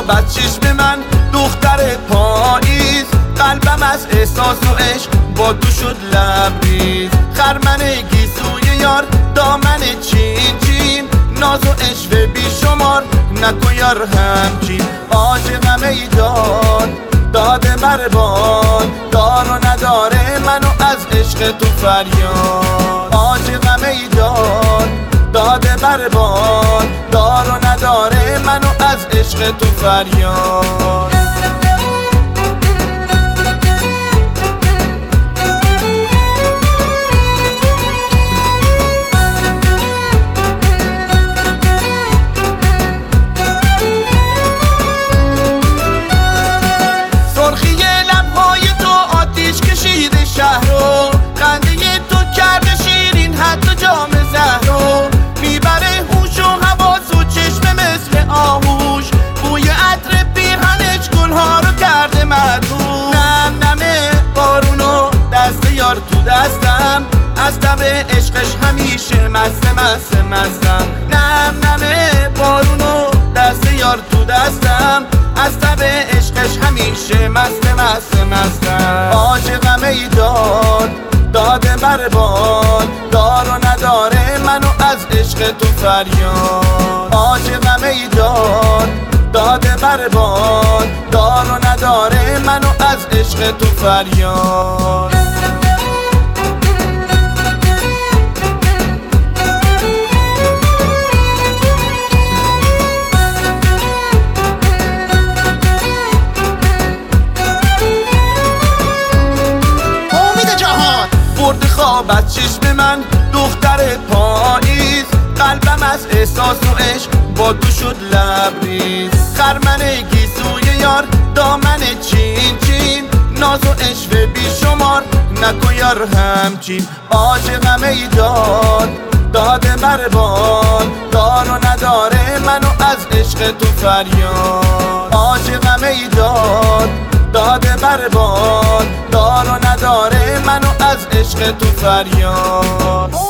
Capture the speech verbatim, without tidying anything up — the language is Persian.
خوابت چشم من دختر پاییز، قلبم از احساس و عشق با تو شد لبریز. خرمن گیسوی یار دامن چین چین، ناز و عشق بی شمار نکن یار همچین. عاشقم ای جان داده بربان، دار و نداره منو از عشق تو فریاد. عاشقم ای جان داده بربان، دار و نداره منو از عشق تو فریاد. شهرو خنده تو کرده شیرین حتی جام زهرو، میبره هوش و حواس و چشم مثل آهوش، بوی عطر پیرهنش گلها رو کرده مدهوش. نم نمه بارونو دست یار تو دستم، از تب عشقش همیشه مست مست مستم. نم نمه بارونو دست یار تو دستم، از تب عشقش همیشه مست مست مستم. عاشقم ای جان داده بربان، دار و نداره منو از عشق تو فریاد. عاشقم ای جان داده بربان، دار و نداره منو از عشق تو فریاد. برد خوابت چشم من دختر پاییز، قلبم از احساس و عشق با تو شد لبریز. خرمن گیسوی یار دامن چین چین، ناز و عشق بی شمار نکن یار همچین. عاشقم ای جان داده بربان، دار و نداره منو از عشق تو فریاد. عاشقم ای جان داده بربان، دار و نداره منو از عشق تو فریاد.